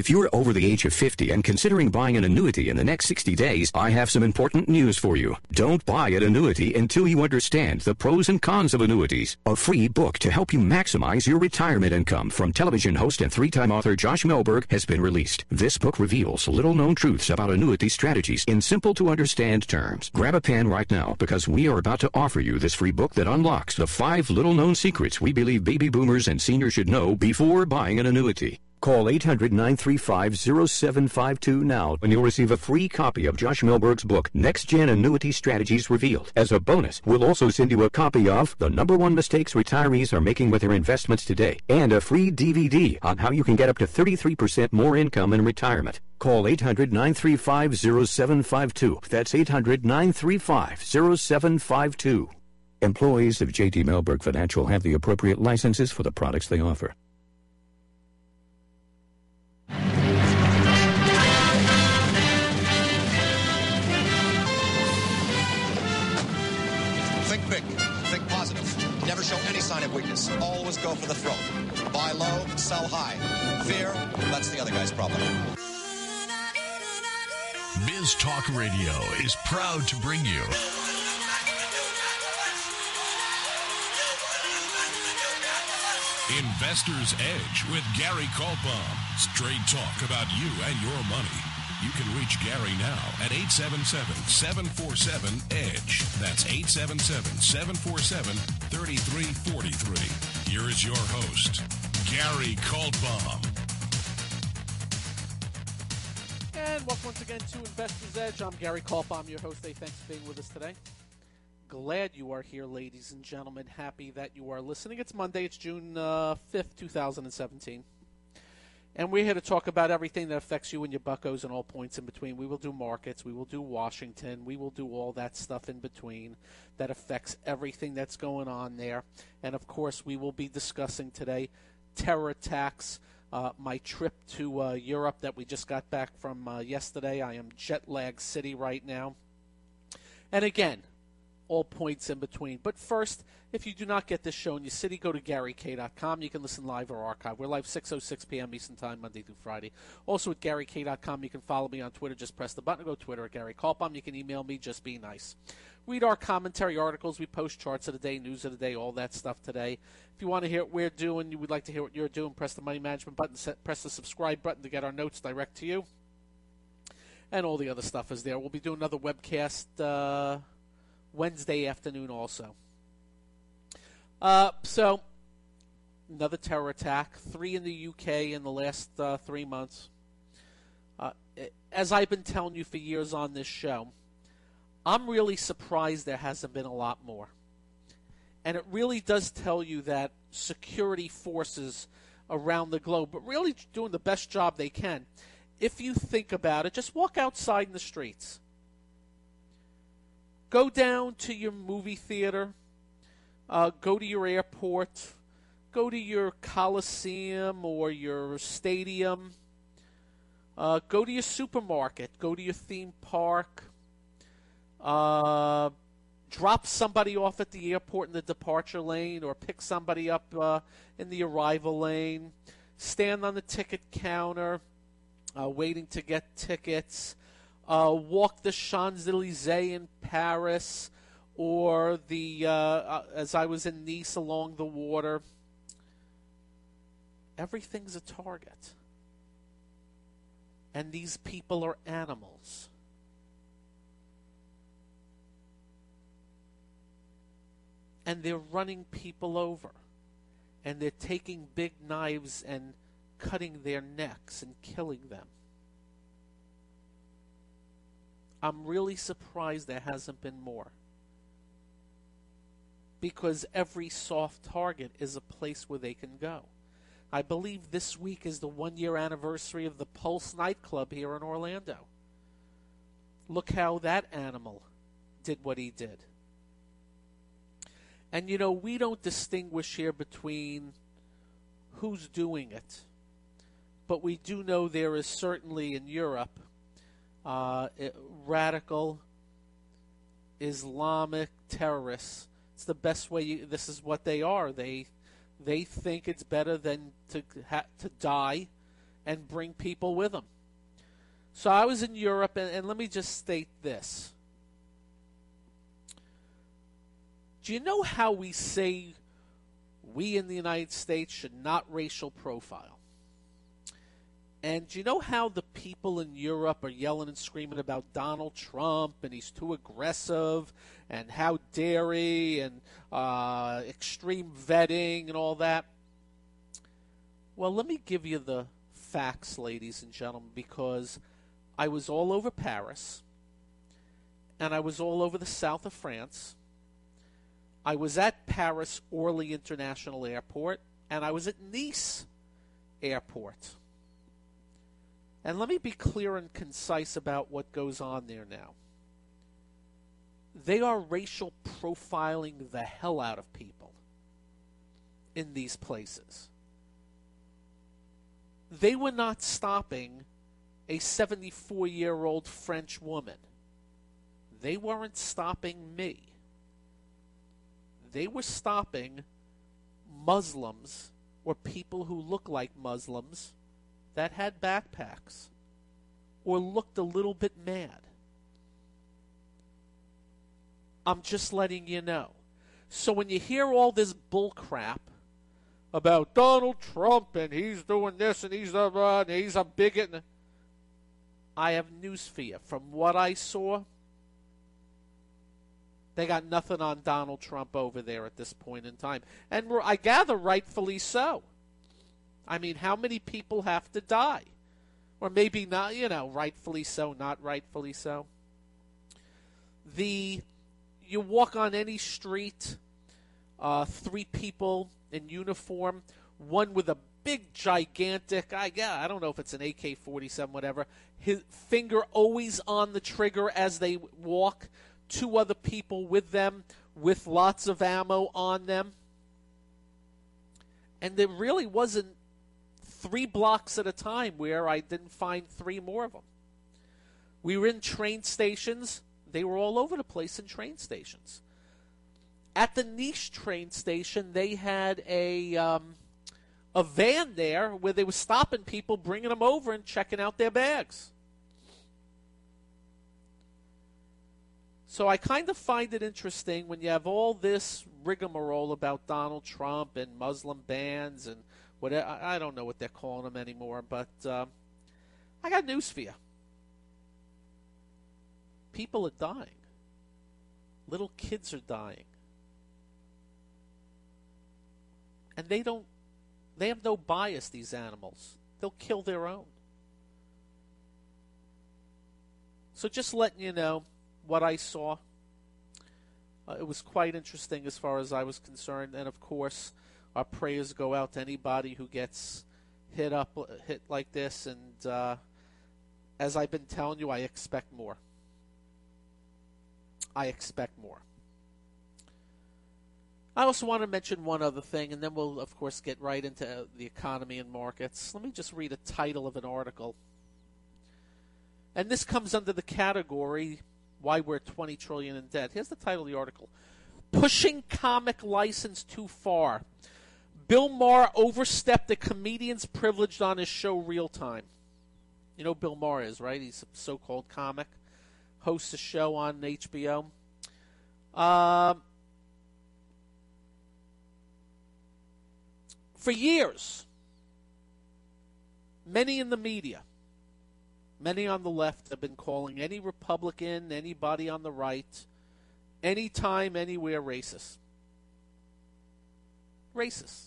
If you're over the age of 50 and considering buying an annuity in the next 60 days, I have some important news for you. Don't buy an annuity until you understand the pros and cons of annuities. A free book to help you maximize your retirement income from television host and three-time author Josh Melberg has been released. This book reveals little-known truths about annuity strategies in simple-to-understand terms. Grab a pen right now because we are about to offer you this free book that unlocks the 5 little-known secrets we believe baby boomers and seniors should know before buying an annuity. Call 800-935-0752 now and you'll receive a free copy of Josh Melberg's book, Next Gen Annuity Strategies Revealed. As a bonus, we'll also send you a copy of The Number One Mistakes Retirees Are Making with Their Investments Today and a free DVD on how you can get up to 33% more income in retirement. Call 800-935-0752. That's 800-935-0752. Employees of J.D. Melberg Financial have the appropriate licenses for the products they offer. Think big. Think positive. Never show any sign of weakness. Always go for the throat. Buy low, sell high. Fear, that's the other guy's problem. Biz Talk Radio is proud to bring you Investor's Edge with Gary Kaltbaum. Straight talk about you and your money. You can reach Gary now at 877-747-EDGE. That's 877-747-3343. Here is your host, Gary Kaltbaum. And welcome once again to Investor's Edge. I'm Gary Kaltbaum, your host. Thanks for being with us today. Glad you are here, ladies and gentlemen. Happy that you are listening. It's Monday. It's June 5th, 2017. And we're here to talk about everything that affects you and your buckos and all points in between. We will do markets. We will do Washington. We will do all that stuff in between that affects everything that's going on there. And, of course, we will be discussing today terror attacks, my trip to Europe that we just got back from yesterday. I am jet-lag city right now. And, again, all points in between. But first, if you do not get this show in your city, go to GaryK.com. You can listen live or archive. We're live 6:06 p.m. Eastern Time, Monday through Friday. Also at GaryK.com, you can follow me on Twitter. Just press the button. Go to Twitter at Gary Kaltbaum. You can email me. Just be nice. Read our commentary articles. We post charts of the day, news of the day, all that stuff today. If you want to hear what we're doing, you would like to hear what you're doing, press the money management button, press the subscribe button to get our notes direct to you. And all the other stuff is there. We'll be doing another webcast Wednesday afternoon also. So, another terror attack. 3 in the UK in the last 3 months. As I've been telling you for years on this show, I'm really surprised there hasn't been a lot more. And it really does tell you that security forces around the globe are really doing the best job they can. If you think about it, just walk outside in the streets. Go down to your movie theater, go to your airport, go to your coliseum or your stadium, go to your supermarket, go to your theme park, drop somebody off at the airport in the departure lane or pick somebody up in the arrival lane, stand on the ticket counter waiting to get tickets. Walk the Champs-Élysées in Paris, or the as I was in Nice along the water. Everything's a target. And these people are animals. And they're running people over. And they're taking big knives and cutting their necks and killing them. I'm really surprised there hasn't been more. Because every soft target is a place where they can go. I believe this week is the 1-year anniversary of the Pulse nightclub here in Orlando. Look how that animal did what he did. And you know, we don't distinguish here between who's doing it. But we do know there is certainly in Europe radical Islamic terrorists. It's the best way. This is what they are. They think it's better than to die and bring people with them. So I was in Europe, and let me just state this. Do you know how we say we in the United States should not racial profile? And do you know how the people in Europe are yelling and screaming about Donald Trump and he's too aggressive and how dare he and extreme vetting and all that? Well, let me give you the facts, ladies and gentlemen, because I was all over Paris and I was all over the south of France. I was at Paris Orly International Airport, and I was at Nice Airport. And let me be clear and concise about what goes on there now. They are racial profiling the hell out of people in these places. They were not stopping a 74-year-old French woman. They weren't stopping me. They were stopping Muslims or people who look like Muslims that had backpacks or looked a little bit mad. I'm just letting you know. So when you hear all this bull crap about Donald Trump and he's doing this and he's a bigot, I have news for you. From what I saw, they got nothing on Donald Trump over there at this point in time. And I gather rightfully so. I mean, how many people have to die? Or maybe not, rightfully so, not rightfully so. You walk on any street, 3 people in uniform, one with a big, gigantic, I don't know if it's an AK-47, whatever, his finger always on the trigger as they walk, 2 other people with them with lots of ammo on them. And there really wasn't 3 blocks at a time where I didn't find 3 more of them. We were in train stations. They were all over the place in train stations. At the Nice train station, they had a van there where they were stopping people, bringing them over and checking out their bags. So I kind of find it interesting when you have all this rigmarole about Donald Trump and Muslim bans and whatever. I don't know what they're calling them anymore, but I got news for you. People are dying. Little kids are dying. And they have no bias, these animals. They'll kill their own. So just letting you know what I saw. It was quite interesting as far as I was concerned. And, of course, our prayers go out to anybody who gets hit like this. And as I've been telling you, I expect more. I expect more. I also want to mention one other thing, and then we'll, of course, get right into the economy and markets. Let me just read a title of an article. And this comes under the category, why we're $20 trillion in debt. Here's the title of the article. Pushing comic license too far. Bill Maher overstepped the comedian's privilege on his show Real Time. You know who Bill Maher is, right? He's a so-called comic. Hosts a show on HBO. For years, many in the media, many on the left have been calling any Republican, anybody on the right, anytime, anywhere, racist. Racist.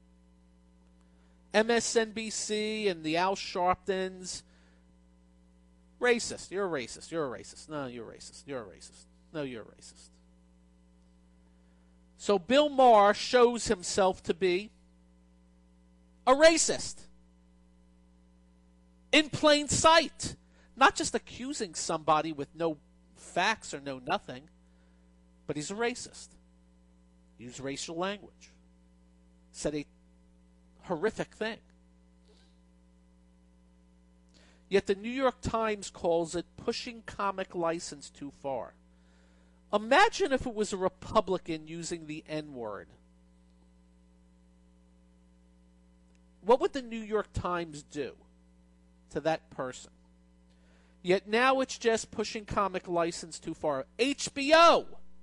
MSNBC and the Al Sharptons, racist. You're a racist. You're a racist. No, you're a racist. You're a racist. No, you're a racist. So Bill Maher shows himself to be a racist. In plain sight. Not just accusing somebody with no facts or no nothing, but he's a racist. Used racial language. Said a horrific thing. Yet the New York Times calls it pushing comic license too far. Imagine if it was a Republican using the N-word. What would the New York Times do? to that person. Yet now it's just pushing comic license too far. HBO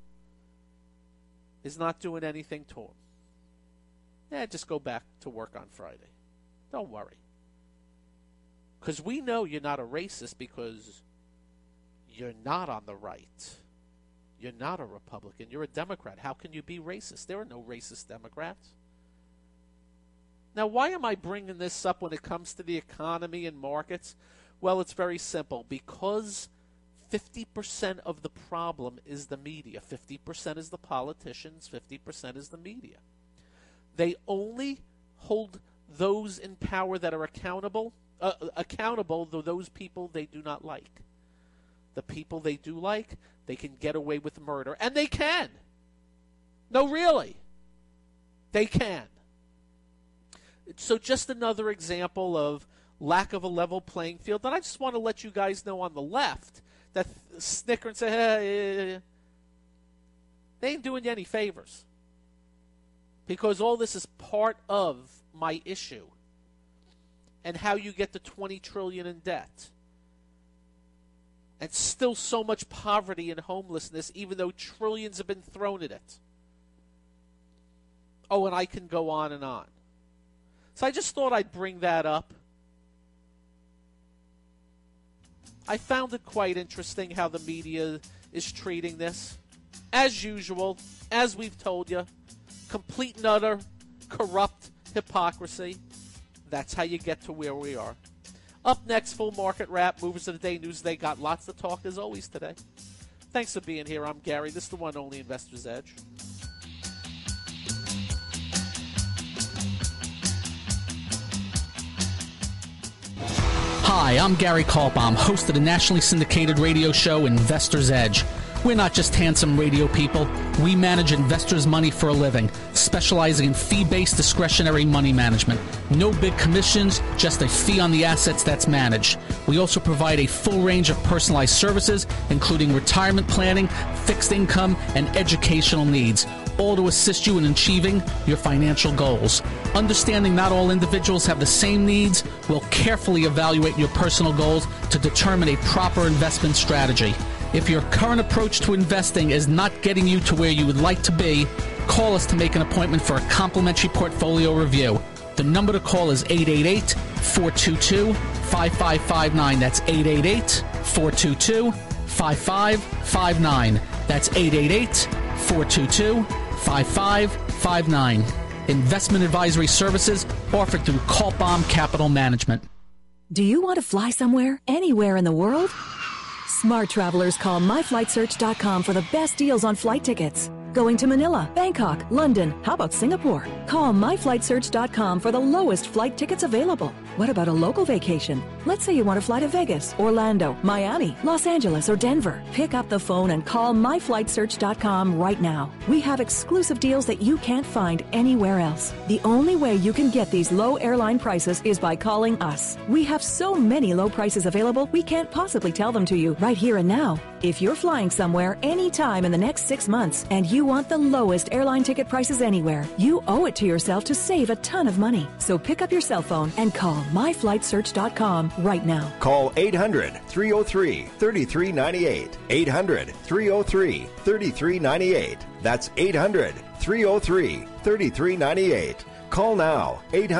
is not doing anything to them. Just go back to work on Friday. Don't worry. Because we know you're not a racist because you're not on the right. You're not a Republican. You're a Democrat. How can you be racist? There are no racist Democrats. Now, why am I bringing this up when it comes to the economy and markets? Well, it's very simple. Because 50% of the problem is the media. 50% is the politicians. 50% is the media. They only hold those in power that are accountable to those people they do not like. The people they do like, they can get away with murder. And they can. No, really. They can. So just another example of lack of a level playing field. And I just want to let you guys know on the left that snicker and say, hey, they ain't doing you any favors. Because all this is part of my issue. And how you get to $20 trillion in debt. And still so much poverty and homelessness, even though trillions have been thrown at it. Oh, and I can go on and on. So I just thought I'd bring that up. I found it quite interesting how the media is treating this. As usual, as we've told you, complete and utter corrupt hypocrisy. That's how you get to where we are. Up next, full market wrap, movers of the day, news of the day. Got lots to talk as always today. Thanks for being here. I'm Gary. This is the one and only Investor's Edge. Hi, I'm Gary Kaltbaum, host of the nationally syndicated radio show Investor's Edge. We're not just handsome radio people. We manage investors' money for a living, specializing in fee-based discretionary money management. No big commissions, just a fee on the assets that's managed. We also provide a full range of personalized services, including retirement planning, fixed income, and educational needs, all to assist you in achieving your financial goals. Understanding not all individuals have the same needs, we'll carefully evaluate your personal goals to determine a proper investment strategy. If your current approach to investing is not getting you to where you would like to be, call us to make an appointment for a complimentary portfolio review. The number to call is 888-422-5559. That's 888-422-5559. That's 888-422-5559. Investment advisory services offered through Kaltbaum Capital Management. Do you want to fly somewhere, anywhere in the world? Smart travelers call myflightsearch.com for the best deals on flight tickets. Going to Manila, Bangkok, London, how about Singapore? Call myflightsearch.com for the lowest flight tickets available. What about a local vacation? Let's say you want to fly to Vegas, Orlando, Miami, Los Angeles, or Denver. Pick up the phone and call myflightsearch.com right now. We have exclusive deals that you can't find anywhere else. The only way you can get these low airline prices is by calling us. We have so many low prices available, we can't possibly tell them to you right here and now. If you're flying somewhere anytime in the next 6 months and you want the lowest airline ticket prices anywhere, you owe it to yourself to save a ton of money. So pick up your cell phone and call myflightsearch.com right now. Call 800-303-3398. 800-303-3398. That's 800-303-3398. Call now.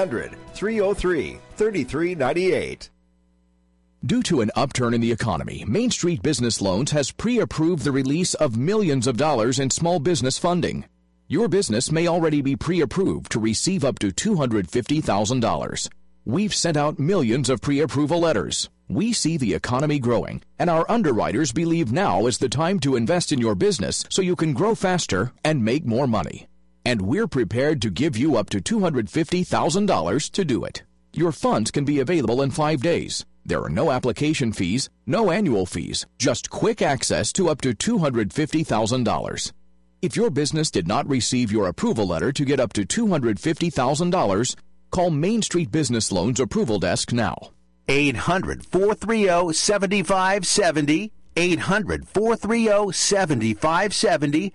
800-303-3398. Due to an upturn in the economy, Main Street Business Loans has pre-approved the release of millions of dollars in small business funding. Your business may already be pre-approved to receive up to $250,000. We've sent out millions of pre-approval letters. We see the economy growing, and our underwriters believe now is the time to invest in your business so you can grow faster and make more money. And we're prepared to give you up to $250,000 to do it. Your funds can be available in 5 days. There are no application fees, no annual fees, just quick access to up to $250,000. If your business did not receive your approval letter to get up to $250,000, call Main Street Business Loans Approval Desk now. 800-430-7570. 800-430-7570.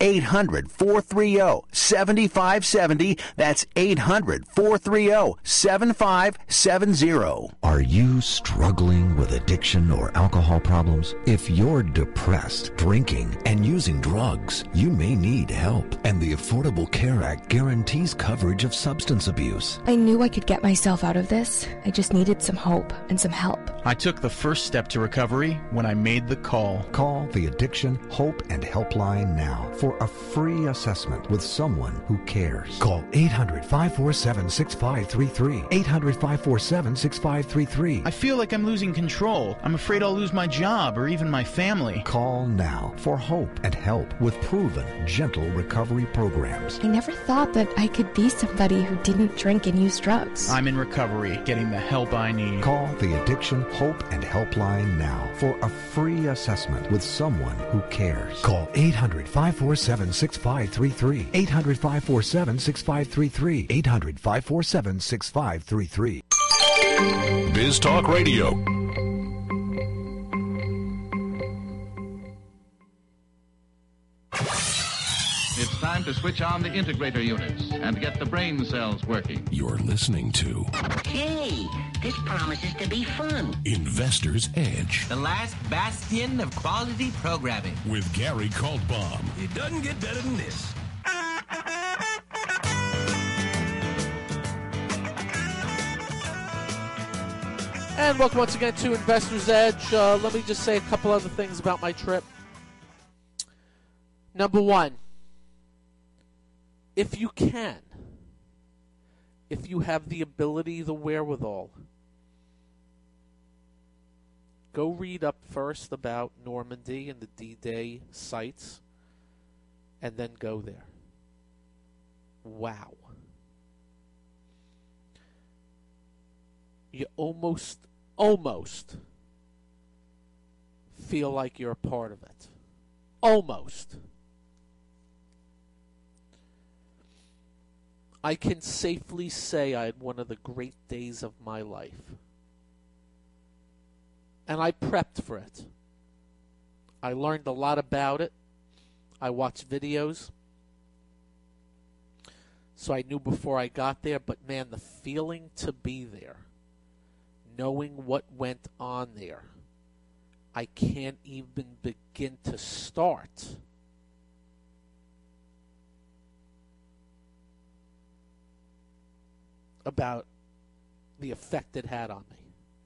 800-430-7570. That's 800-430-7570. Are you struggling with addiction or alcohol problems? If you're depressed, drinking, and using drugs, you may need help. And the Affordable Care Act guarantees coverage of substance abuse. I knew I could get myself out of this. I just needed some hope and some help. I took the first step to recovery when I made the call. Call the Addiction, Hope, and Helpline now for a free assessment with someone who cares. Call 800-547-6533. 800-547-6533. I feel like I'm losing control. I'm afraid I'll lose my job or even my family. Call now for hope and help with proven, gentle recovery programs. I never thought that I could be somebody who didn't drink and use drugs. I'm in recovery, getting the help I need. Call the Addiction, Hope, and Helpline now for a free assessment with someone who cares. Call 800-547-6533. 800-547-6533. 800-547-6533. Biz Talk Radio. It's time to switch on the integrator units and get the brain cells working. You're listening to Hey, this promises to be fun. Investor's Edge. The last bastion of quality programming. With Gary Kaltbaum. It doesn't get better than this. And welcome once again to Investor's Edge. Let me just say a couple other things about my trip. Number one, if you can, if you have the ability, the wherewithal, go read up first about Normandy and the D-Day sites, and then go there. Wow. You almost feel like you're a part of it. Almost. I can safely say I had one of the great days of my life. And I prepped for it. I learned a lot about it. I watched videos. So I knew before I got there, but man, the feeling to be there, knowing what went on there, I can't even begin to start about the effect it had on me.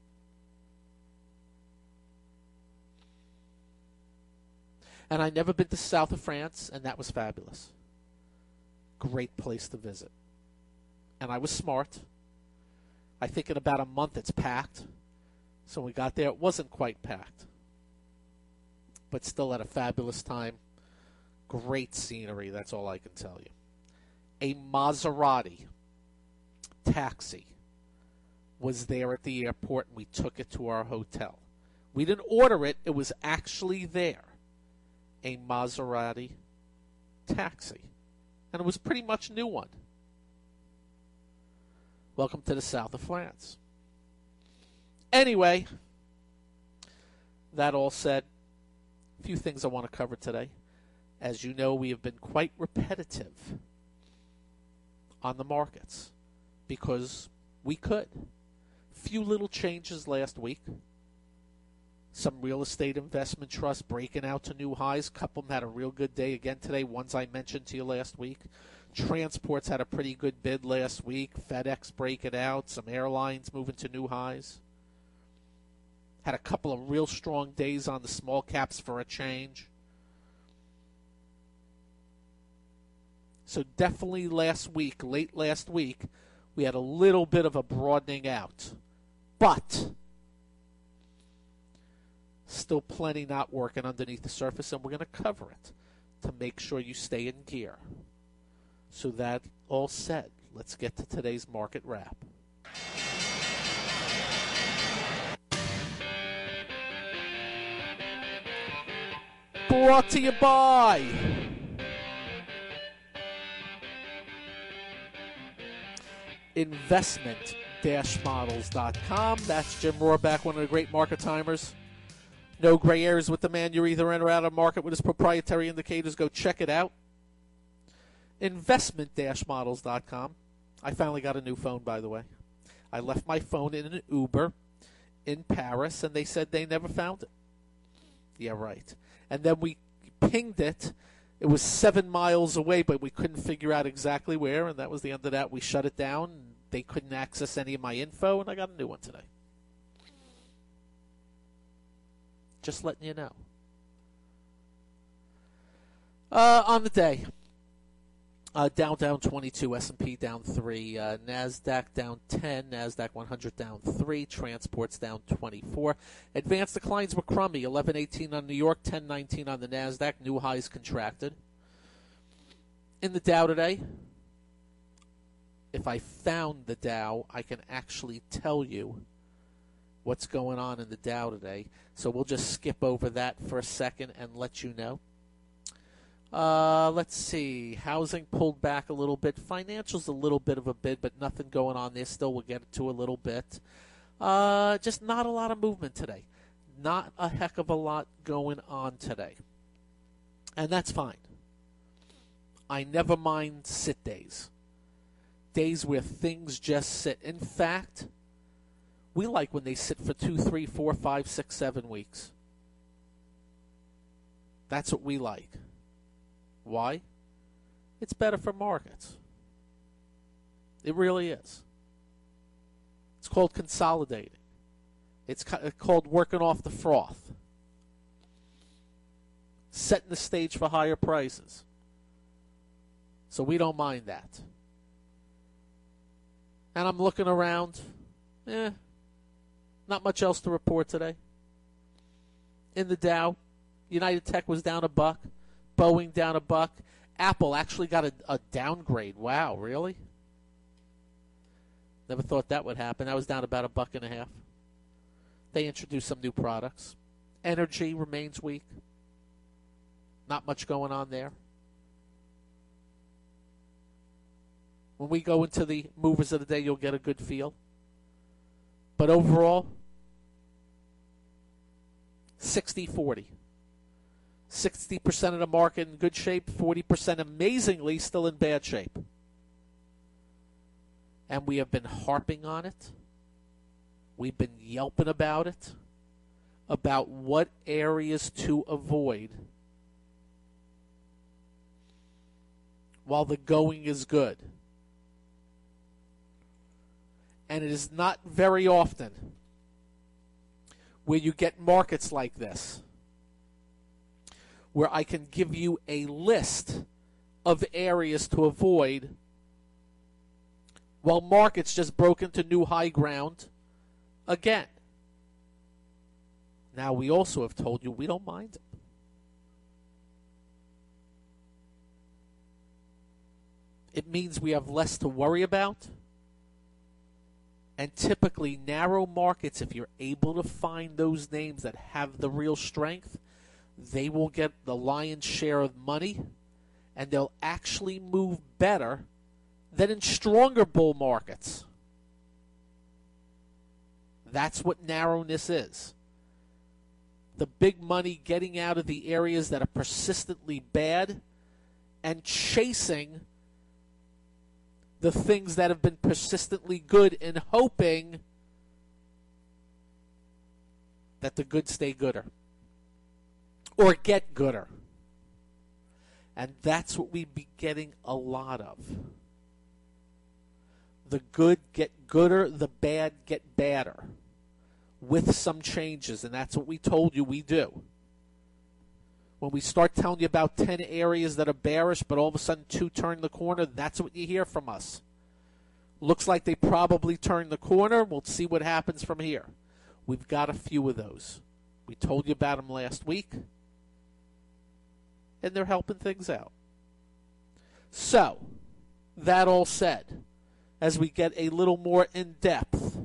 And I'd never been to south of France, and that was fabulous. Great place to visit. And I was smart. I think in about a month it's packed. So when we got there, it wasn't quite packed. But still had a fabulous time. Great scenery, that's all I can tell you. A Maserati taxi was there at the airport, and we took it to our hotel. We didn't order it. It was actually there. A Maserati taxi. And it was pretty much a new one. Welcome to the south of France. Anyway, that all said, a few things I want to cover today. As you know, we have been quite repetitive on the markets because we could. Few little changes last week. Some real estate investment trusts breaking out to new highs. A couple of them had a real good day again today, ones I mentioned to you last week. Transports had a pretty good bid last week. FedEx breaking out. Some airlines moving to new highs. Had a couple of real strong days on the small caps for a change. So definitely late last week, we had a little bit of a broadening out. But still plenty not working underneath the surface, and we're going to cover it to make sure you stay in gear. So that all said, let's get to today's market wrap. Brought to you by investment-models.com. That's Jim Rohrback, one of the great market timers. No gray areas with the man. You're either in or out of market with his proprietary indicators. Go check it out. Investment-models.com. I finally got a new phone, by the way. I left my phone in an Uber in Paris, and they said they never found it. Yeah, right. And then we pinged it. It was 7 miles away, but we couldn't figure out exactly where, and that was the end of that. We shut it down. They couldn't access any of my info, and I got a new one today. Just letting you know. On the day, Dow down 22, S&P down 3, NASDAQ down 10, NASDAQ 100 down 3, transports down 24. Advanced declines were crummy, 11.18 on New York, 10.19 on the NASDAQ, new highs contracted. In the Dow today, if I found the Dow, I can actually tell you what's going on in the Dow today. So we'll just skip over that for a second and let you know. Let's see. Housing pulled back a little bit. Financials a little bit of a bid, but nothing going on there. Still, we'll get to a little bit. Just not a lot of movement today. Not a heck of a lot going on today. And that's fine. I never mind sit days. Days where things just sit. In fact, we like when they sit for 2, 3, 4, 5, 6, 7 weeks. That's what we like. Why? It's better for markets. It really is. It's called consolidating. It's called working off the froth. Setting the stage for higher prices. So we don't mind that. And I'm looking around. Not much else to report today. In the Dow, United Tech was down $1. Boeing down $1. Apple actually got a downgrade. Wow, really? Never thought that would happen. That was down about $1.50. They introduced some new products. Energy remains weak. Not much going on there. When we go into the movers of the day, you'll get a good feel. But overall, 60-40. 60% of the market in good shape, 40% amazingly still in bad shape. And we have been harping on it. We've been yelping about it, about what areas to avoid while the going is good. And it is not very often where you get markets like this, where I can give you a list of areas to avoid while markets just broke into new high ground again. Now, we also have told you we don't mind it. It means we have less to worry about. And typically, narrow markets, if you're able to find those names that have the real strength, they will get the lion's share of money, and they'll actually move better than in stronger bull markets. That's what narrowness is. The big money getting out of the areas that are persistently bad and chasing the things that have been persistently good and hoping that the good stay gooder or get gooder. And that's what we be getting a lot of. The good get gooder, the bad get badder with some changes, and that's what we told you we do. When we start telling you about 10 areas that are bearish, but all of a sudden 2 turn the corner, that's what you hear from us. Looks like they probably turned the corner. We'll see what happens from here. We've got a few of those. We told you about them last week, and they're helping things out. So, that all said, as we get a little more in-depth,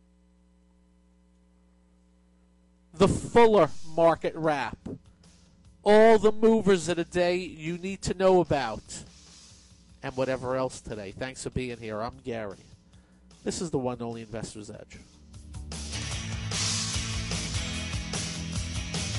the fuller market wrap, all the movers of the day you need to know about, and whatever else today. Thanks for being here. I'm Gary. This is the one only Investor's Edge.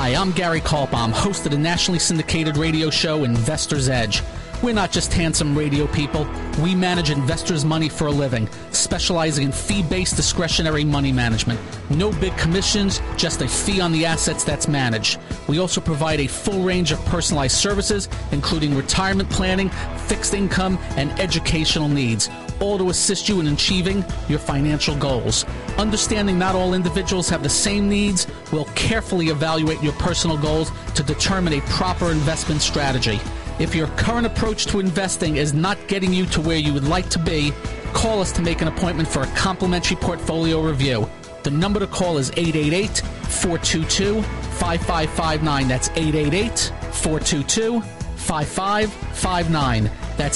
Hi, I'm Gary Kaltbaum, host of the nationally syndicated radio show Investor's Edge. We're not just handsome radio people. We manage investors' money for a living, specializing in fee-based discretionary money management. No big commissions, just a fee on the assets that's managed. We also provide a full range of personalized services, including retirement planning, fixed income, and educational needs, all to assist you in achieving your financial goals. Understanding not all individuals have the same needs, we'll carefully evaluate your personal goals to determine a proper investment strategy. If your current approach to investing is not getting you to where you would like to be, call us to make an appointment for a complimentary portfolio review. The number to call is 888-422-5559. That's 888-422-5559. That's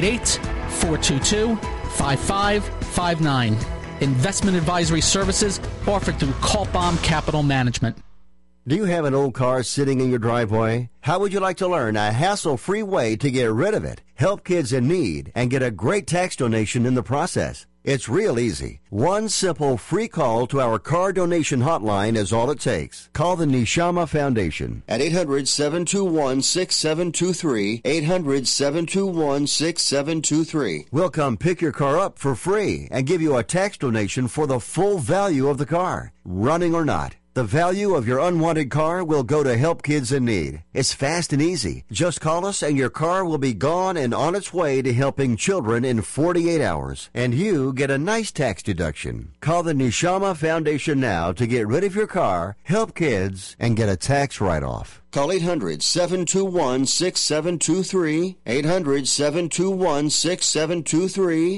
888-422-5559. Investment advisory services offered through Kaltbaum Capital Management. Do you have an old car sitting in your driveway? How would you like to learn a hassle-free way to get rid of it, help kids in need, and get a great tax donation in the process? It's real easy. One simple free call to our car donation hotline is all it takes. Call the Neshama Foundation at 800-721-6723, 800-721-6723. We'll come pick your car up for free and give you a tax donation for the full value of the car, running or not. The value of your unwanted car will go to help kids in need. It's fast and easy. Just call us and your car will be gone and on its way to helping children in 48 hours. And you get a nice tax deduction. Call the Neshama Foundation now to get rid of your car, help kids, and get a tax write-off. Call 800-721-6723, 800-721-6723,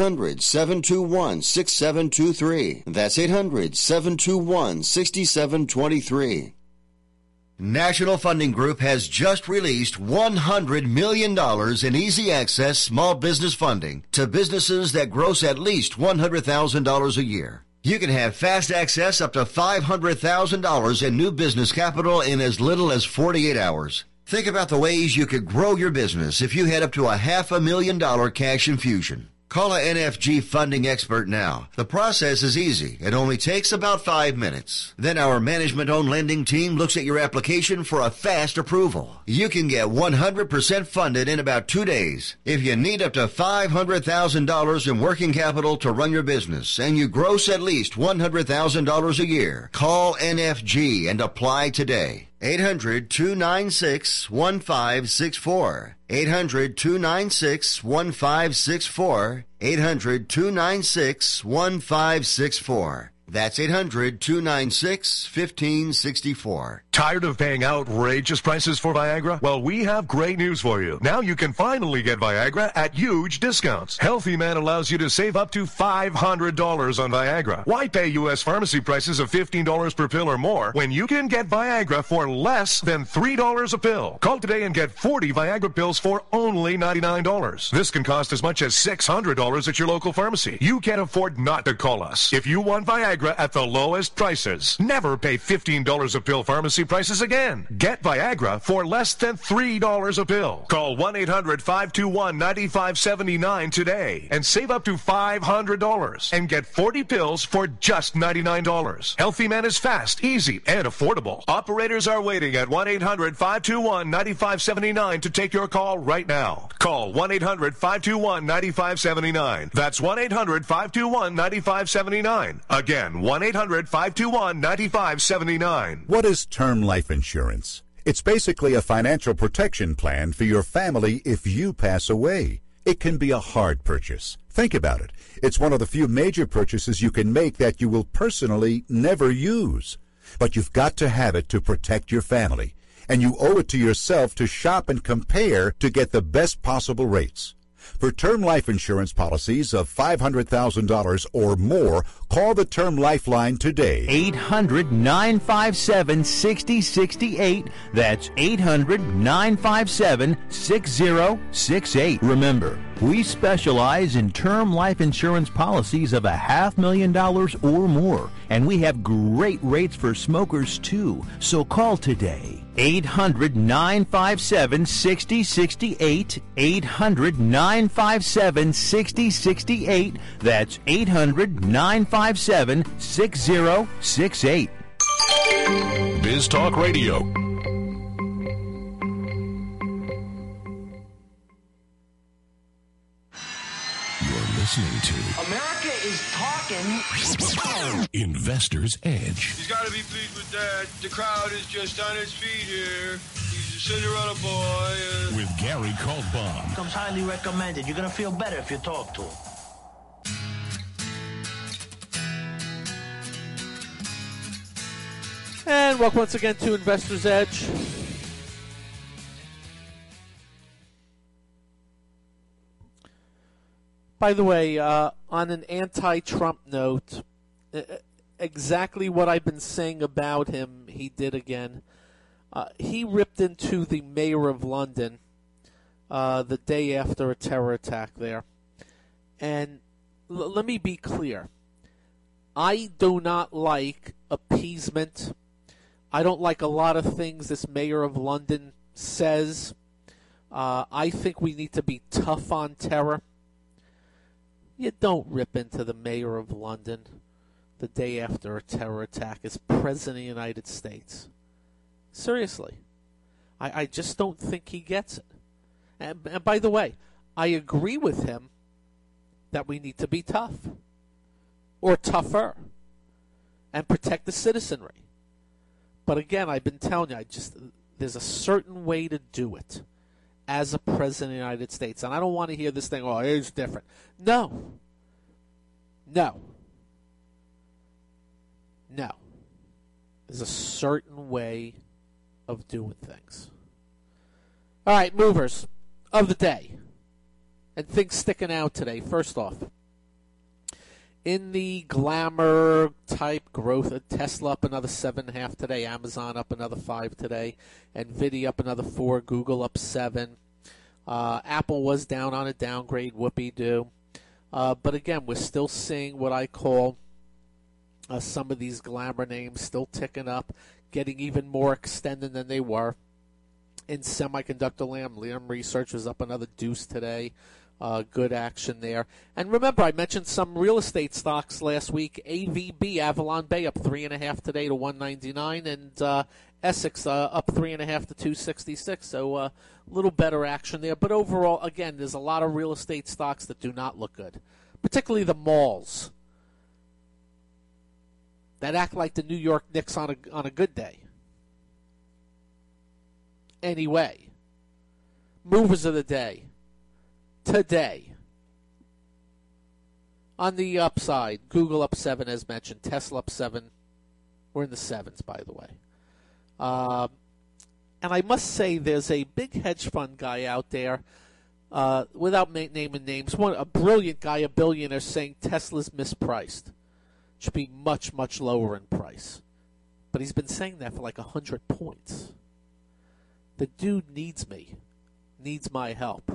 800-721-6723. That's 800-721-6723. National Funding Group has just released $100 million in easy access small business funding to businesses that gross at least $100,000 a year. You can have fast access up to $500,000 in new business capital in as little as 48 hours. Think about the ways you could grow your business if you had up to $500,000 cash infusion. Call a NFG funding expert now. The process is easy. It only takes about 5 minutes. Then our management-owned lending team looks at your application for a fast approval. You can get 100% funded in about 2 days. If you need up to $500,000 in working capital to run your business and you gross at least $100,000 a year, call NFG and apply today. 800-296-1564. 800-296-1564. 800-296-1564. That's 800-296-1564. Tired of paying outrageous prices for Viagra? Well, we have great news for you. Now you can finally get Viagra at huge discounts. Healthy Man allows you to save up to $500 on Viagra. Why pay U.S. pharmacy prices of $15 per pill or more when you can get Viagra for less than $3 a pill? Call today and get 40 Viagra pills for only $99. This can cost as much as $600 at your local pharmacy. You can't afford not to call us. If you want Viagra at the lowest prices, never pay $15 a pill pharmacy prices again. Get Viagra for less than $3 a pill. Call 1-800-521-9579 today and save up to $500 and get 40 pills for just $99. Healthy Man is fast, easy, and affordable. Operators are waiting at 1-800-521-9579 to take your call right now. Call 1-800-521-9579. That's 1-800-521-9579. Again, 1-800-521-9579. What is term life insurance? It's basically a financial protection plan for your family if you pass away. It can be a hard purchase. Think about it. It's one of the few major purchases you can make that you will personally never use. But you've got to have it to protect your family. And you owe it to yourself to shop and compare to get the best possible rates. For term life insurance policies of $500,000 or more, call the Term Lifeline today. 800-957-6068. That's 800-957-6068. Remember, we specialize in term life insurance policies of $500,000 or more, and we have great rates for smokers too. So call today. 800-957-6068. 800-957-6068. That's 800-957-6068. is Talk Radio. Listening to America is talking. Investor's Edge. He's got to be pleased with that. The crowd is just on its feet here. He's a Cinderella boy. With Gary Kaltbaum. Comes highly recommended. You're going to feel better if you talk to him. And welcome once again to Investor's Edge. By the way, on an anti-Trump note, exactly what I've been saying about him, he did again. He ripped into the mayor of London the day after a terror attack there. And let me be clear. I do not like appeasement. I don't like a lot of things this mayor of London says. I think we need to be tough on terror. You don't rip into the mayor of London the day after a terror attack as President of the United States. Seriously. I just don't think he gets it. And by the way, I agree with him that we need to be tough. Or tougher. And protect the citizenry. But again, I've been telling you, there's a certain way to do it. As a president of the United States. And I don't want to hear this thing, oh, it's different. No. There's a certain way of doing things. All right, movers of the day. And things sticking out today. First off, in the glamour type growth, Tesla up another 7.5 today, Amazon up another 5 today, Nvidia up another 4, Google up 7. Apple was down on a downgrade, whoopee-doo. But again, we're still seeing what I call some of these glamour names still ticking up, getting even more extended than they were. In semiconductor land, Lam Research was up another deuce today. Good action there. And remember, I mentioned some real estate stocks last week. AVB, Avalon Bay, up 3.5 today to 199, and Essex up 3.5 to 266. So a little better action there. But overall, again, there's a lot of real estate stocks that do not look good, particularly the malls that act like the New York Knicks on a good day. Anyway, movers of the day. Today, on the upside, Google up 7 as mentioned, Tesla up 7. We're in the 7s, by the way. And I must say there's a big hedge fund guy out there, without naming names, a brilliant guy, a billionaire, saying Tesla's mispriced. Should be much, much lower in price. But he's been saying that for like 100 points. The dude needs me, needs my help.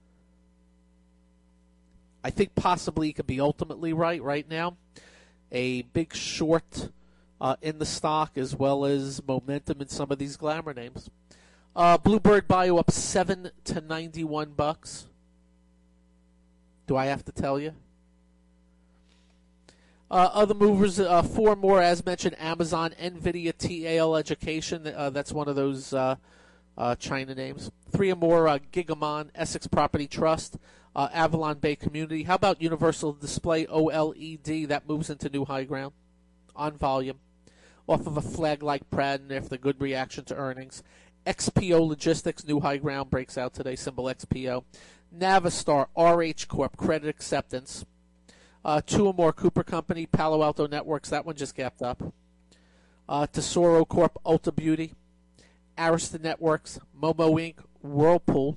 I think possibly he could be ultimately right now. A big short in the stock as well as momentum in some of these glamour names. Bluebird Bio up 7 to $91. Do I have to tell you? Other movers, 4 more as mentioned, Amazon, Nvidia, TAL Education. That's one of those China names. 3 or more, Gigamon, Essex Property Trust, Avalon Bay Community. How about Universal Display, OLED? That moves into new high ground on volume. Off of a flag like Pratt and after good reaction to earnings. XPO Logistics, new high ground, breaks out today, symbol XPO. Navistar, RH Corp, Credit Acceptance. 2 or more, Cooper Company, Palo Alto Networks, that one just gapped up. Tesoro Corp, Ulta Beauty. Arista Networks, Momo Inc., Whirlpool.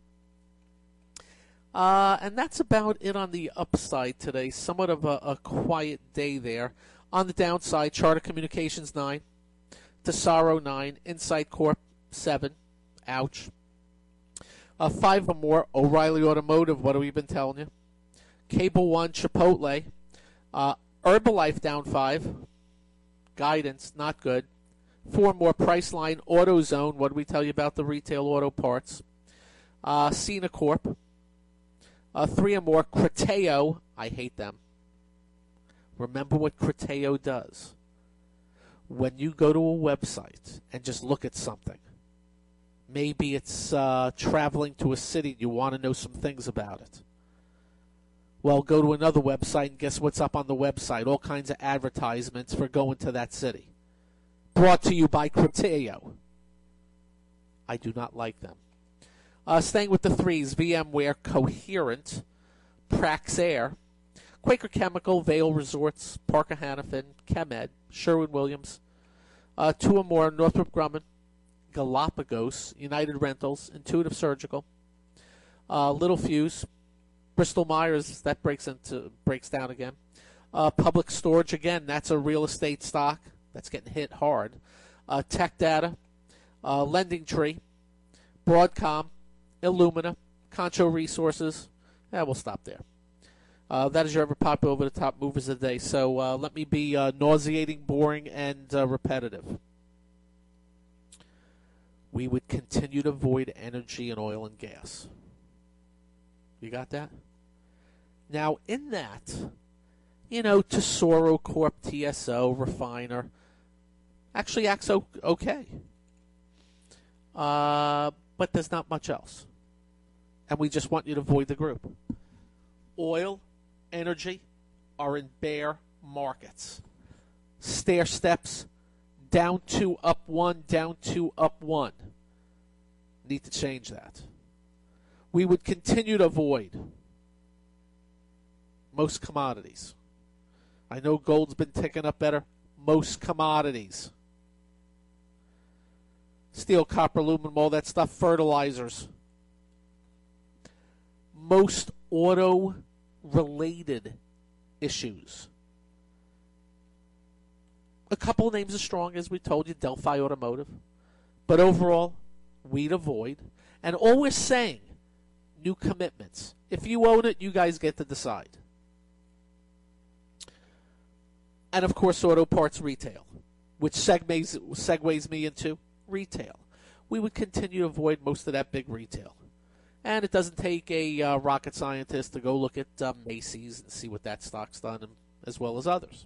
And that's about it on the upside today. Somewhat of a quiet day there. On the downside, Charter Communications 9, Tesoro 9, Insight Corp 7. Ouch. 5 or more, O'Reilly Automotive, what have we been telling you? Cable One, Chipotle. Herbalife down 5. Guidance, not good. 4 more, Priceline, AutoZone. What did we tell you about the retail auto parts? Cena Corp. 3 or more, Criteo. I hate them. Remember what Criteo does. when you go to a website and just look at something, maybe it's traveling to a city and you want to know some things about it. Well, go to another website and guess what's up on the website? All kinds of advertisements for going to that city. Brought to you by Criteo. I do not like them. Staying with the threes, VMware, Coherent, Praxair, Quaker Chemical, Vail Resorts, Parker Hannifin, ChemEd, Sherwin-Williams, two or more, Northrop Grumman, Galapagos, United Rentals, Intuitive Surgical, Littelfuse, Bristol Myers, that breaks down again. Public Storage, again, that's a real estate stock that's getting hit hard. Tech Data, Lending Tree, Broadcom, Illumina, Concho Resources. We'll stop there. That is your ever popular over the top movers of the day. So let me be nauseating, boring, and repetitive. We would continue to avoid energy and oil and gas. You got that? Now, in that, Tesoro Corp, TSO, Refiner, actually acts okay. But there's not much else. And we just want you to avoid the group. Oil, energy are in bear markets. Stair steps, down 2, up 1, down 2, up 1. Need to change that. We would continue to avoid most commodities. I know gold's been ticking up better. Most commodities. Steel, copper, aluminum, all that stuff. Fertilizers. Most auto-related issues. A couple of names are strong, as we told you. Delphi Automotive. But overall, we'd avoid. And all we're saying, new commitments. If you own it, you guys get to decide. And, of course, auto parts retail, which segues me into retail. We would continue to avoid most of that big retail. And it doesn't take a rocket scientist to go look at Macy's and see what that stock's done, as well as others.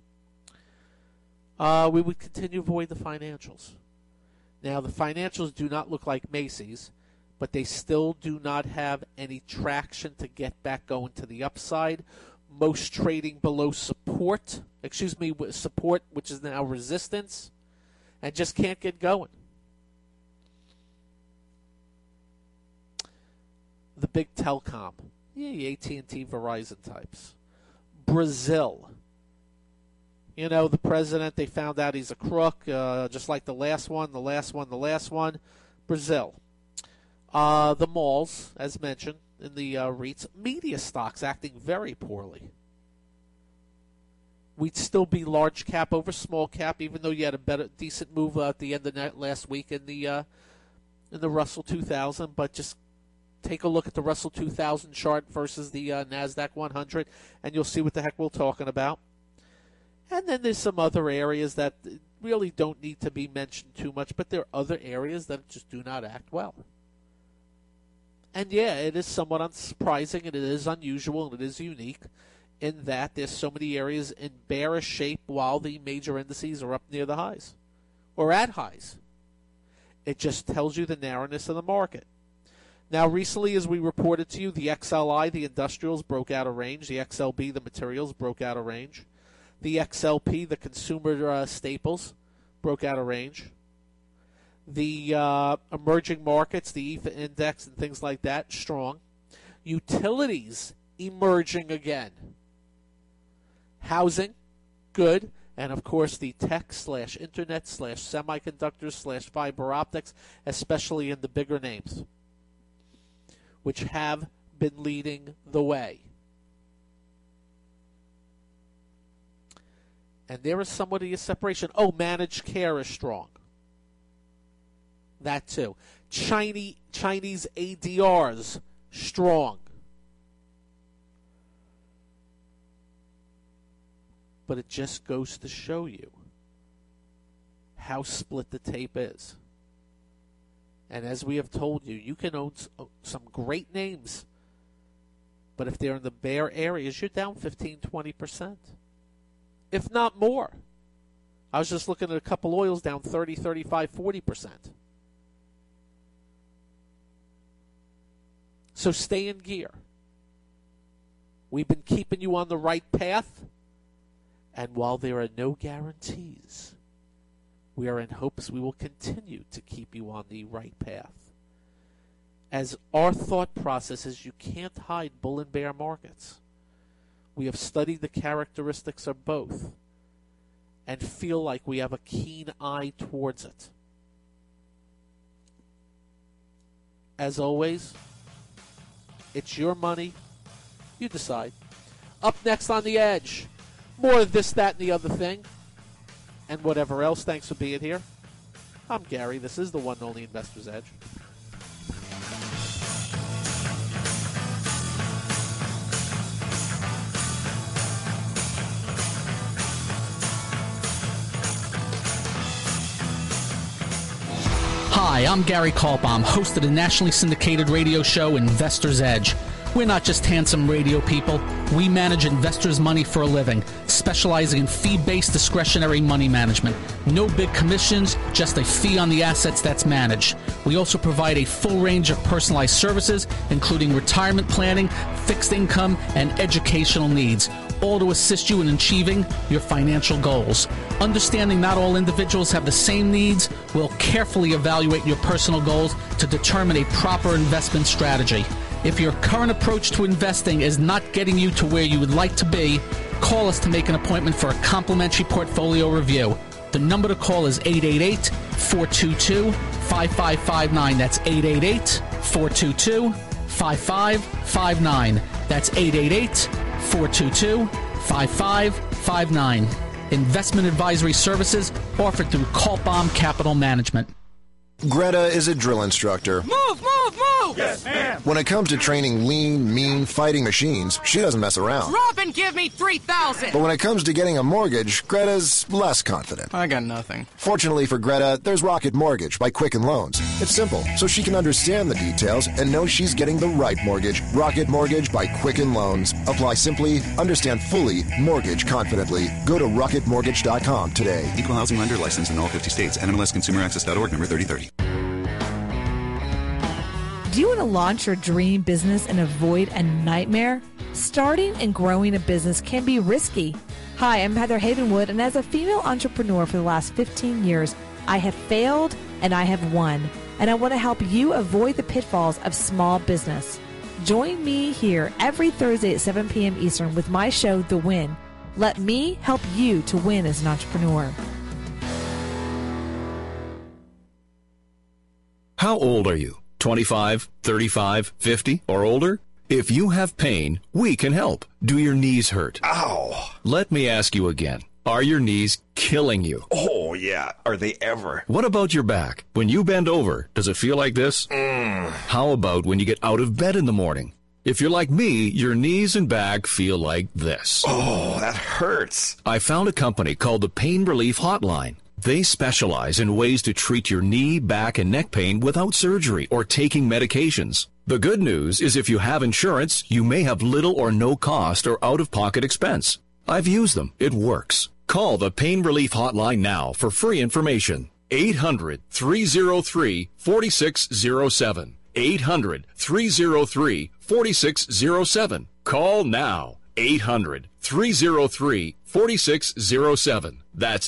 We would continue to avoid the financials. Now, the financials do not look like Macy's, but they still do not have any traction to get back going to the upside. Most trading below support, which is now resistance, and just can't get going. The big telecom, the AT&T, Verizon types. Brazil. The president, they found out he's a crook, just like the last one. Brazil. The malls, as mentioned, in the REITs. Media stocks acting very poorly. We'd still be large cap over small cap, even though you had a decent move at the end of last week in the Russell 2000. But just take a look at the Russell 2000 chart versus the NASDAQ 100, and you'll see what the heck we're talking about. And then there's some other areas that really don't need to be mentioned too much, but there are other areas that just do not act well. And yeah, it is somewhat unsurprising, and it is unusual, and it is unique in that there's so many areas in bearish shape while the major indices are up near the highs or at highs. It just tells you the narrowness of the market. Now, recently, as we reported to you, the XLI, the industrials, broke out of range. The XLB, the materials, broke out of range. The XLP, the consumer staples, broke out of range. The emerging markets, the EFA index and things like that, strong. Utilities emerging again. Housing, good. And, of course, the tech/internet/semiconductors/fiber optics, especially in the bigger names, which have been leading the way. And there is somewhat of a separation. Oh, managed care is strong. That too. Chinese ADRs, strong. But it just goes to show you how split the tape is. And as we have told you, you can own some great names, but if they're in the bear areas, you're down 15-20%. If not more. I was just looking at a couple oils down 30, 35, 40%. So stay in gear. We've been keeping you on the right path, and while there are no guarantees, we are in hopes we will continue to keep you on the right path. As our thought process is you can't hide bull and bear markets. We have studied the characteristics of both and feel like we have a keen eye towards it. As always, it's your money. You decide. Up next on The Edge, more of this, that, and the other thing, and whatever else. Thanks for being here. I'm Gary. This is the one and only Investor's Edge. Hi, I'm Gary Kaltbaum, host of the nationally syndicated radio show Investor's Edge. We're not just handsome radio people. We manage investors' money for a living, specializing in fee-based discretionary money management. No big commissions, just a fee on the assets that's managed. We also provide a full range of personalized services, including retirement planning, fixed income, and educational needs, all to assist you in achieving your financial goals. Understanding not all individuals have the same needs, we'll carefully evaluate your personal goals to determine a proper investment strategy. If your current approach to investing is not getting you to where you would like to be, call us to make an appointment for a complimentary portfolio review. The number to call is 888-422-5559. That's 888-422-5559. That's 888-422-5559. Investment advisory services offered through Kaltbaum Capital Management. Greta is a drill instructor. Move! Yes, ma'am. When it comes to training lean, mean fighting machines, she doesn't mess around. Robin, give me $3,000. But when it comes to getting a mortgage, Greta's less confident. I got nothing. Fortunately for Greta, there's Rocket Mortgage by Quicken Loans. It's simple, so she can understand the details and know she's getting the right mortgage. Rocket Mortgage by Quicken Loans. Apply simply, understand fully, mortgage confidently. Go to rocketmortgage.com today. Equal housing lender licensed in all 50 states. NMLSconsumeraccess.org, number 3030. Do you want to launch your dream business and avoid a nightmare? Starting and growing a business can be risky. Hi, I'm Heather Havenwood, and as a female entrepreneur for the last 15 years, I have failed and I have won. And I want to help you avoid the pitfalls of small business. Join me here every Thursday at 7 p.m. Eastern with my show, The Win. Let me help you to win as an entrepreneur. How old are you? 25, 35, 50, or older? If you have pain, we can help. Do your knees hurt? Ow! Let me ask you again. Are your knees killing you? Oh, yeah. Are they ever? What about your back? When you bend over, does it feel like this? How about when you get out of bed in the morning? If you're like me, your knees and back feel like this. Oh, that hurts. I found a company called the Pain Relief Hotline. They specialize in ways to treat your knee, back, and neck pain without surgery or taking medications. The good news is if you have insurance, you may have little or no cost or out-of-pocket expense. I've used them. It works. Call the Pain Relief Hotline now for free information. 800-303-4607. 800-303-4607. Call now. 800-303-4607. That's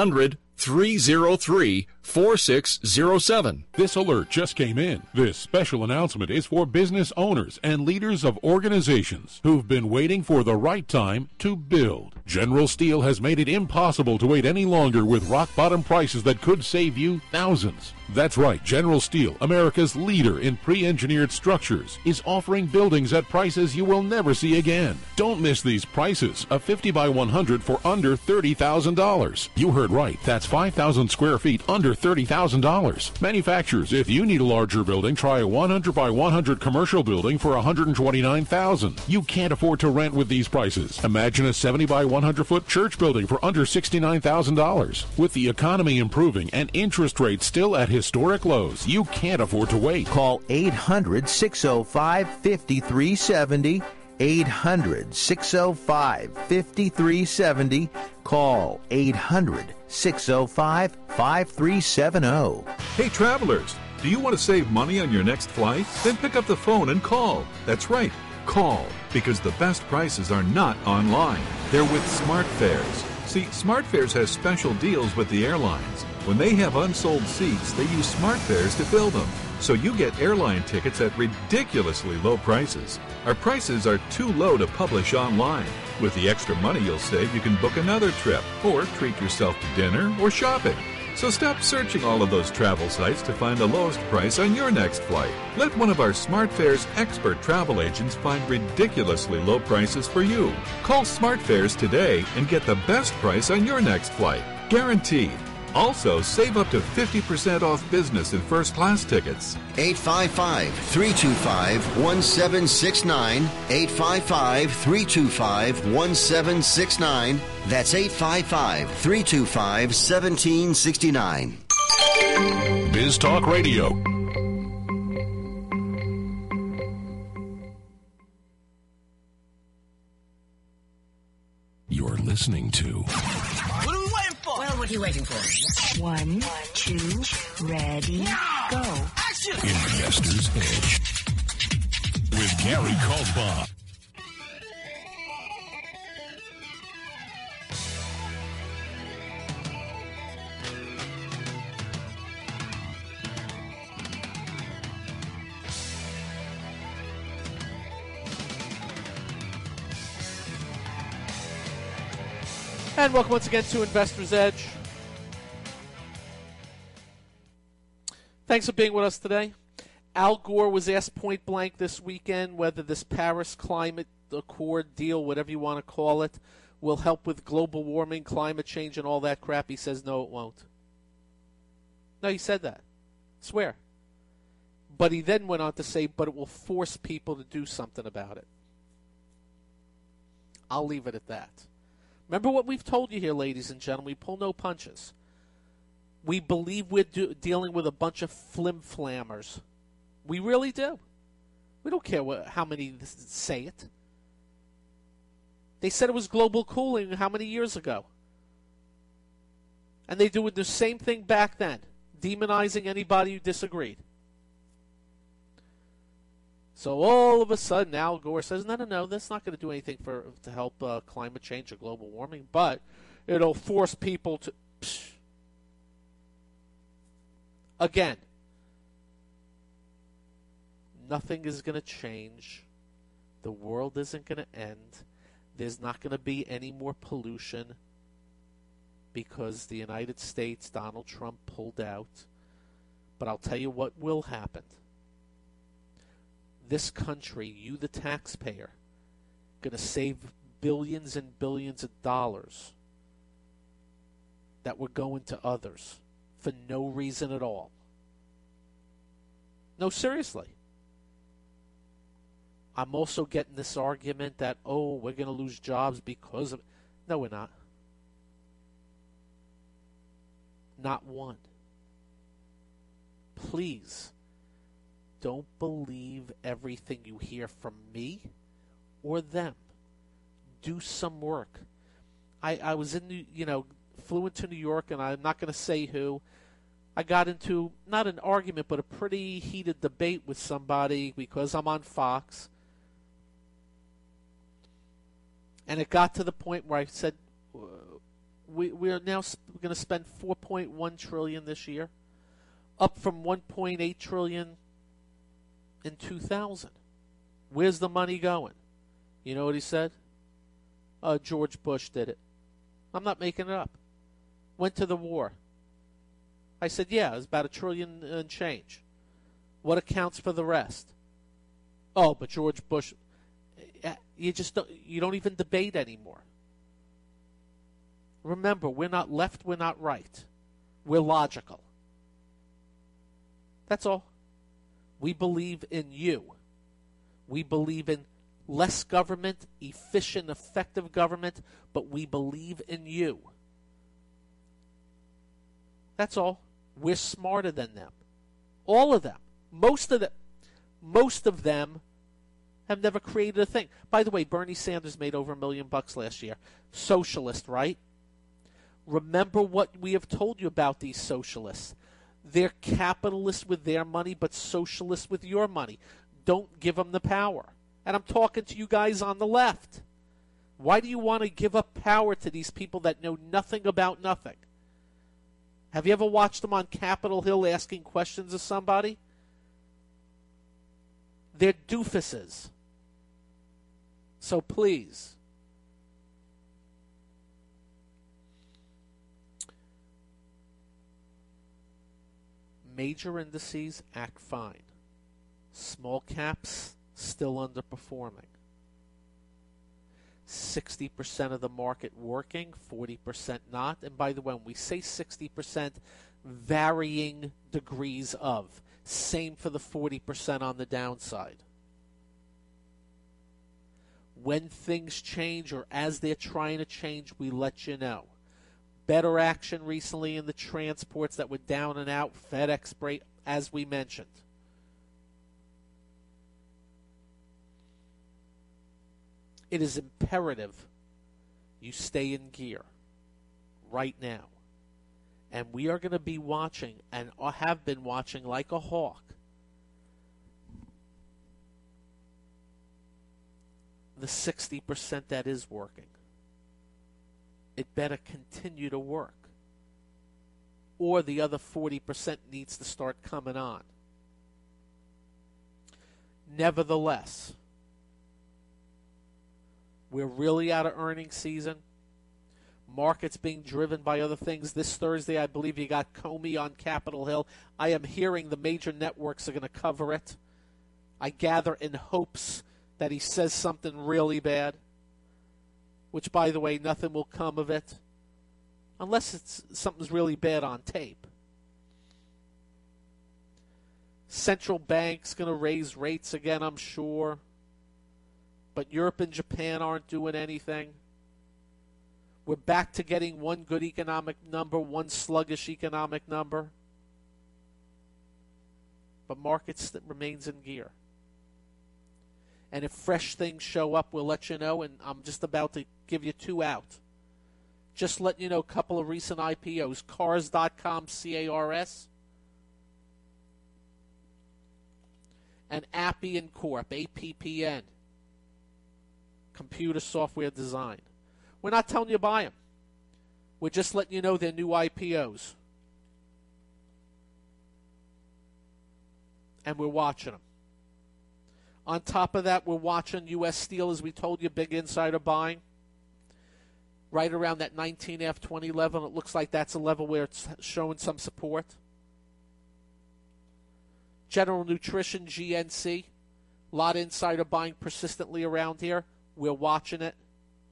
800-303-4607. This alert just came in. This special announcement is for business owners and leaders of organizations who've been waiting for the right time to build. General Steel has made it impossible to wait any longer with rock-bottom prices that could save you thousands. That's right, General Steel, America's leader in pre-engineered structures, is offering buildings at prices you will never see again. Don't miss these prices. A 50 by 100 for under $30,000. You heard right. That's 5,000 square feet under $30,000. Manufacturers, if you need a larger building, try a 100 by 100 commercial building for $129,000. You can't afford to rent with these prices. Imagine a 70 by 100 foot church building for under $69,000. With the economy improving and interest rates still at historic lows, you can't afford to wait. Call 800-605-5370. 800-605-5370. Call 800-605-5370. Hey, travelers, do you want to save money on your next flight? Then pick up the phone and call. That's right, call, because the best prices are not online. They're with SmartFares. See, SmartFares has special deals with the airlines. When they have unsold seats, they use SmartFares to fill them. So you get airline tickets at ridiculously low prices. Our prices are too low to publish online. With the extra money you'll save, you can book another trip or treat yourself to dinner or shopping. So stop searching all of those travel sites to find the lowest price on your next flight. Let one of our SmartFares expert travel agents find ridiculously low prices for you. Call SmartFares today and get the best price on your next flight. Guaranteed. Also, save up to 50% off business and first-class tickets. 855-325-1769. 855-325-1769. That's 855-325-1769. Biz Talk Radio. You're listening to... What are we waiting for? Well, what are you waiting for? 1, 2, ready, go. Action! Investor's Edge with Gary Kaltbaum. And welcome once again to Investor's Edge. Thanks for being with us today. Al Gore was asked point blank this weekend whether this Paris Climate Accord deal, whatever you want to call it, will help with global warming, climate change, and all that crap. He says no, it won't. No, he said that. I swear. But he then went on to say, but it will force people to do something about it. I'll leave it at that. Remember what we've told you here, ladies and gentlemen. We pull no punches. We believe we're dealing with a bunch of flim-flammers. We really do. We don't care how many say it. They said it was global cooling how many years ago? And they do the same thing back then, demonizing anybody who disagreed. So all of a sudden, Al Gore says, no, that's not going to do anything to help climate change or global warming, but it'll force people to... Psh. Again, nothing is going to change. The world isn't going to end. There's not going to be any more pollution because the United States, Donald Trump, pulled out. But I'll tell you what will happen. This country, you the taxpayer, going to save billions and billions of dollars that were going to others for no reason at all. No, seriously. I'm also getting this argument that, we're going to lose jobs because of... No, we're not. Not one. Please, don't believe everything you hear from me or them. Do some work. I was in, flew into New York, and I'm not going to say who. I got into, not an argument, but a pretty heated debate with somebody because I'm on Fox. And it got to the point where I said, we are now going to spend $4.1 trillion this year, up from $1.8 trillion in 2000. Where's the money going? You know what he said? George Bush did it. I'm not making it up. Went to the war. I said, yeah, it was about $1 trillion and change. What accounts for the rest? Oh, but George Bush, you don't even debate anymore. Remember, we're not left, we're not right. We're logical. That's all. We believe in you. We believe in less government, efficient, effective government, but we believe in you. That's all. We're smarter than them. All of them. Most of them have never created a thing. By the way, Bernie Sanders made over $1 million last year. Socialist, right? Remember what we have told you about these socialists. They're capitalists with their money, but socialists with your money. Don't give them the power. And I'm talking to you guys on the left. Why do you want to give up power to these people that know nothing about nothing? Have you ever watched them on Capitol Hill asking questions of somebody? They're doofuses. So please. Major indices act fine. Small caps still underperforming. 60% of the market working, 40% not. And by the way, when we say 60%, varying degrees of. Same for the 40% on the downside. When things change or as they're trying to change, we let you know. Better action recently in the transports that were down and out. FedEx Freight, as we mentioned. It is imperative you stay in gear right now. And we are going to be watching and have been watching like a hawk the 60% that is working. It better continue to work. Or the other 40% needs to start coming on. Nevertheless, we're really out of earnings season. Markets being driven by other things. This Thursday, I believe you got Comey on Capitol Hill. I am hearing the major networks are going to cover it. I gather in hopes that he says something really bad. Which, by the way, nothing will come of it. Unless something's really bad on tape. Central bank's going to raise rates again, I'm sure. But Europe and Japan aren't doing anything. We're back to getting one good economic number, one sluggish economic number. But markets that remains in gear. And if fresh things show up, we'll let you know. And I'm just about to give you two out. Just letting you know a couple of recent IPOs. Cars.com, CARS. And Appian Corp, APPN. Computer software design. We're not telling you to buy them. We're just letting you know they're new IPOs. And we're watching them. On top of that, we're watching U.S. Steel, as we told you, big insider buying. Right around that 19F 2011. It looks like that's a level where it's showing some support. General Nutrition, GNC. A lot of insider buying persistently around here. We're watching it.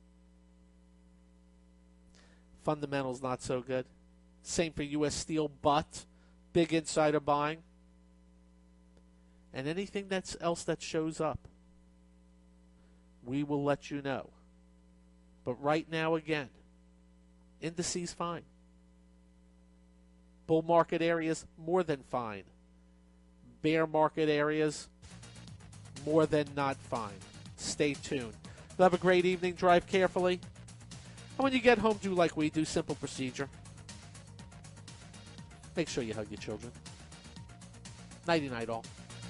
Fundamentals not so good. Same for U.S. Steel, but big insider buying. And anything else that shows up, we will let you know. But right now, again, indices fine. Bull market areas, more than fine. Bear market areas, more than not fine. Stay tuned. You'll have a great evening. Drive carefully. And when you get home, do like we do. Simple procedure. Make sure you hug your children. Nighty-night all.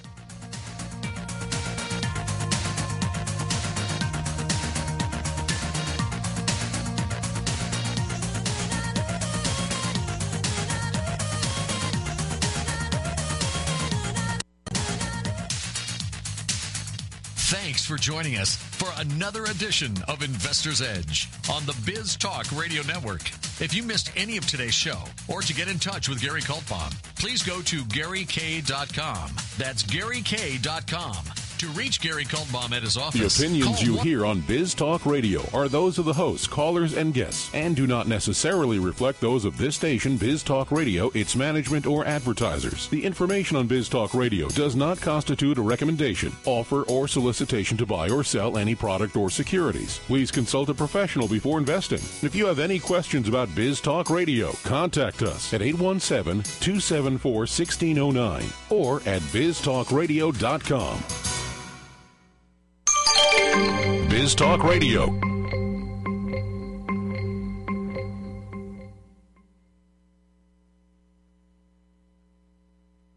Thanks for joining us for another edition of Investor's Edge on the Biz Talk Radio Network. If you missed any of today's show or to get in touch with Gary Kaltbaum, please go to GaryK.com. That's GaryK.com. To reach Gary Kaltbaum at his office, the opinions you hear on Biz Talk Radio are those of the hosts, callers, and guests, and do not necessarily reflect those of this station, Biz Talk Radio, its management, or advertisers. The information on Biz Talk Radio does not constitute a recommendation, offer, or solicitation to buy or sell any product or securities. Please consult a professional before investing. If you have any questions about Biz Talk Radio, contact us at 817-274-1609 or at biztalkradio.com. Biz Talk Radio.